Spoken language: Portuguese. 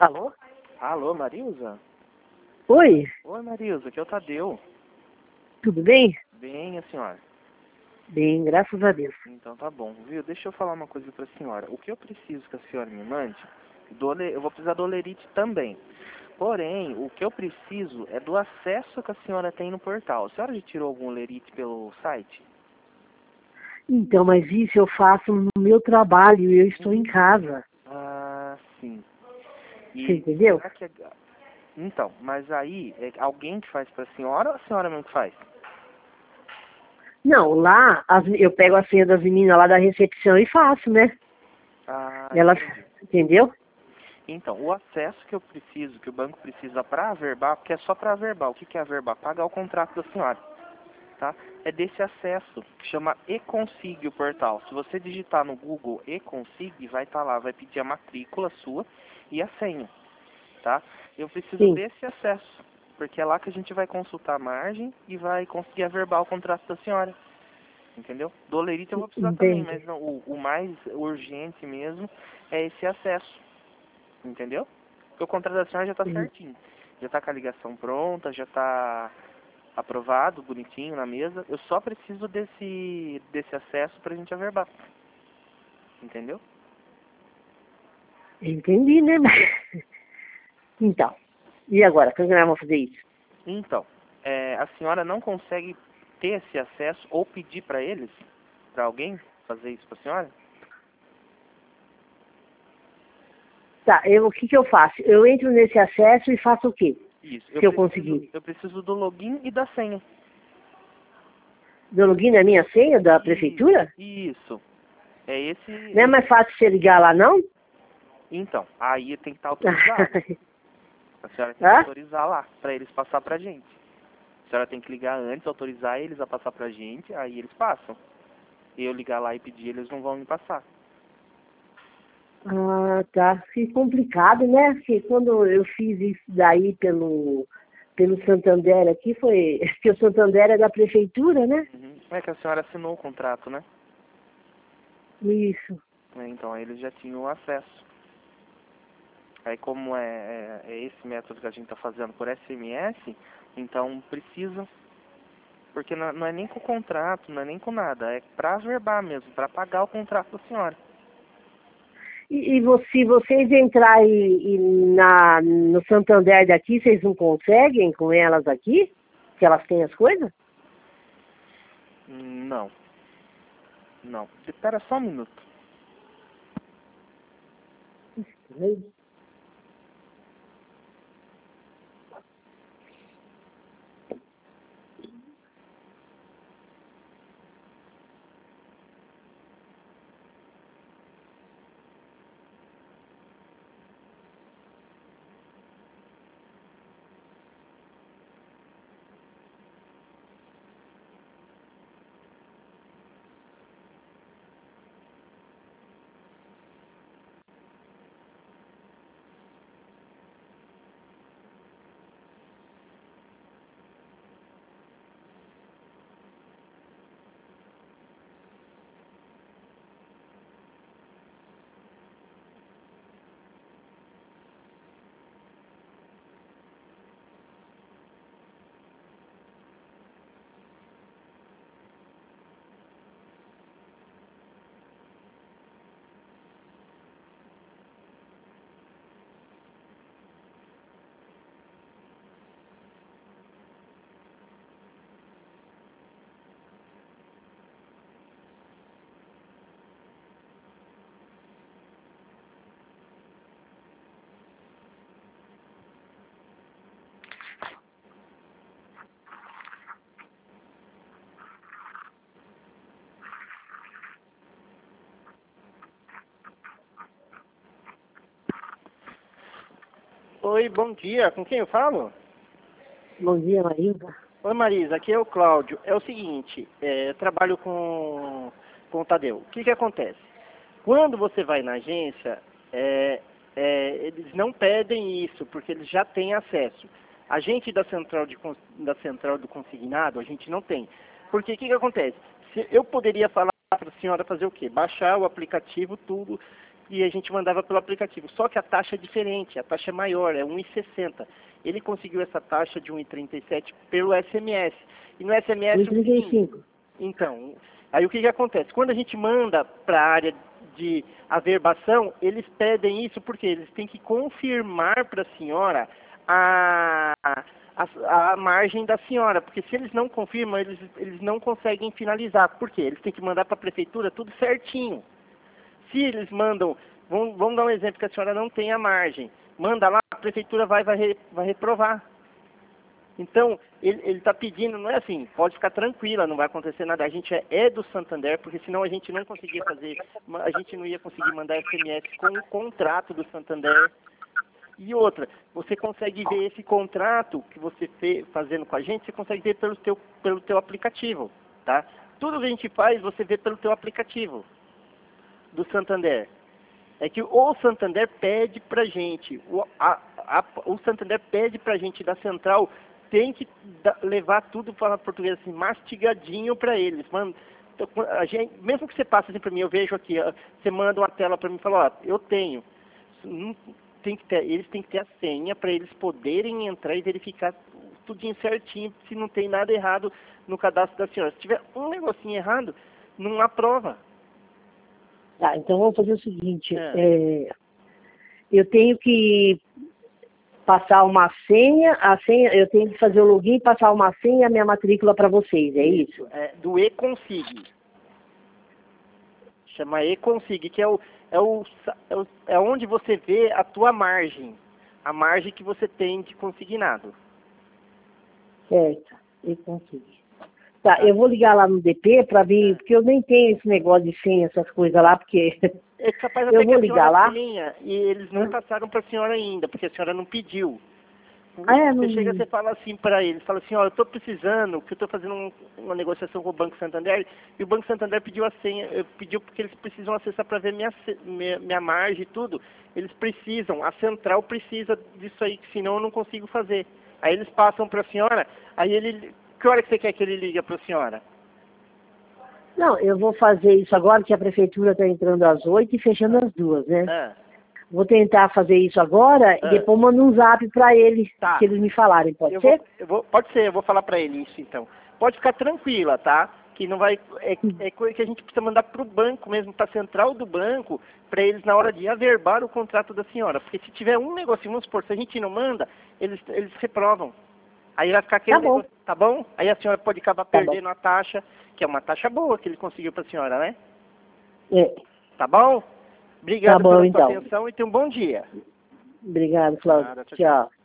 Alô? Alô, Marilza? Oi, Oi, Marilza, aqui é o Tadeu. tudo bem? Bem, a senhora? Bem, graças a Deus. Então tá bom, viu? Deixa eu falar uma coisa pra senhora. O que eu preciso que a senhora me mande, eu vou precisar do Olerite também. Porém, o que eu preciso é do acesso que a senhora tem no portal. A senhora já tirou algum Olerite pelo site? Então, mas isso eu faço no meu trabalho e eu estou em casa. Ah, sim. Você entendeu? Será que Então, mas aí, é alguém que faz pra senhora ou a senhora mesmo que faz? Não, lá eu pego a senha das meninas lá da recepção e faço, né? Ah, Elas, entendi. entendeu? Então, o acesso que eu preciso, que o banco precisa para averbar, porque é só para averbar. O que que é averbar? Pagar o contrato da senhora, tá? É desse acesso, que chama e-consig o portal. Se você digitar no Google e-consig, vai estar lá, vai pedir a matrícula sua e a senha, tá? Eu preciso Sim, desse acesso, porque é lá que a gente vai consultar a margem e vai conseguir averbar o contrato da senhora, entendeu? Do Olerite eu vou precisar também, entende? mas não, o mais urgente mesmo é esse acesso. Entendeu? Porque o contrato da senhora já está certinho. Já está com a ligação pronta, já está aprovado, bonitinho na mesa. Eu só preciso desse acesso para a gente averbar. Entendeu? Entendi, né? Então, e agora? Como que nós vamos fazer isso? Então, a senhora não consegue ter esse acesso ou pedir para eles, para alguém fazer isso para a senhora? Tá, o que que eu faço? Eu entro nesse acesso e faço o quê? Isso. Se eu conseguir. Eu preciso do login e da senha. Do login na minha senha da prefeitura? Isso. É Não é esse. mais fácil você ligar lá, não? Então, aí tem que estar autorizado. A senhora tem que Hã? autorizar lá, para eles passar pra gente. A senhora tem que ligar antes, autorizar eles a passar pra gente, aí eles passam. E eu ligar lá e pedir, eles não vão me passar. Ah, tá. Que complicado, né? Porque quando eu fiz isso daí pelo Santander aqui, foi... Porque o Santander é da prefeitura, né? Uhum. É que a senhora assinou o contrato, né? Isso. Então aí eles já tinham acesso. Aí como é esse método que a gente tá fazendo por SMS, então precisa. Porque não é nem com o contrato, não é nem com nada. É pra averbar mesmo, pra pagar o contrato da senhora. Se vocês entrarem no Santander daqui, vocês não conseguem com elas aqui? Que elas têm as coisas? Não, não. Espera só um minuto. Oi, bom dia. Com quem eu falo? Bom dia, Marilda. Oi, Marisa. Aqui é o Cláudio. É o seguinte, eu trabalho com o Tadeu. O que que acontece? Quando você vai na agência, eles não pedem isso, porque eles já têm acesso. A gente da central do consignado, a gente não tem. Porque o que que acontece? Eu poderia falar para a senhora fazer o quê? Baixar o aplicativo, tudo, e a gente mandava pelo aplicativo. Só que a taxa é diferente, a taxa é maior, é 1,60. Ele conseguiu essa taxa de 1,37 pelo SMS. E no SMS... 1,35. Então, aí o que acontece? Quando a gente manda para a área de averbação, eles pedem isso porque eles têm que confirmar para a senhora a margem da senhora, porque se eles não confirmam, eles não conseguem finalizar. Por quê? Eles têm que mandar para a prefeitura tudo certinho. Se eles mandam, vamos dar um exemplo que a senhora não tem a margem, manda lá, a prefeitura vai reprovar. Então, ele está pedindo, não é assim, pode ficar tranquila, não vai acontecer nada. A gente é do Santander, porque senão a gente não conseguia fazer, a gente não ia conseguir mandar SMS com o contrato do Santander. E outra, você consegue ver esse contrato que você fazendo com a gente, você consegue ver pelo teu aplicativo, tá? Tudo que a gente faz, você vê pelo teu aplicativo do Santander. É que o Santander pede pra gente, o Santander pede pra gente da central, tem que levar tudo para português assim, mastigadinho para eles. Mano, mesmo que você passe assim para mim, eu vejo aqui, você manda uma tela para mim e fala, ó, eu tenho. Eles têm que ter a senha para eles poderem entrar e verificar tudinho certinho, se não tem nada errado no cadastro da senhora. Se tiver um negocinho errado, não aprova. Tá, então vamos fazer o seguinte, eu tenho que passar uma senha, eu tenho que fazer o login, passar uma senha e a minha matrícula para vocês, é isso? É do eConsig. Chama eConsig, que é onde você vê a tua margem. A margem que você tem de consignado. Certo, eConsig. Tá, eu vou ligar lá no DP para ver, porque eu nem tenho esse negócio de senha, essas coisas lá, porque É capaz até eu vou que a ligar lá. tenha, e eles não passaram para a senhora ainda, porque a senhora não pediu. Você chega, você fala assim para eles, fala assim, ó, eu estou precisando, que eu estou fazendo uma negociação com o Banco Santander, e o Banco Santander pediu a senha, pediu porque eles precisam acessar para ver minha margem e tudo. Eles precisam, a central precisa disso aí, que senão eu não consigo fazer. Aí eles passam para a senhora, aí que hora que você quer que ele liga para a senhora? Não, eu vou fazer isso agora, que a prefeitura está entrando às 8 e fechando às 2, né? Vou tentar fazer isso agora e depois mando um zap para eles, tá, se eles me falarem, pode ser? Pode ser, eu vou falar para ele isso então. Pode ficar tranquila, tá? Que não vai, é coisa que a gente precisa mandar para o banco mesmo, para a central do banco, para eles na hora de averbar o contrato da senhora. Porque se tiver um negocinho, vamos supor, se a gente não manda, eles reprovam. Aí vai ficar aquele negócio, tá bom? Aí a senhora pode acabar perdendo a taxa, que é uma taxa boa que ele conseguiu para a senhora, né? Tá bom? Obrigado pela sua atenção e tenha um bom dia. Obrigado, Cláudio. Tchau.